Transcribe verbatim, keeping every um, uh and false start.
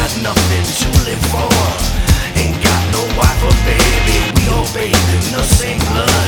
got nothing to live for. Ain't got no wife or baby. We obey the same blood.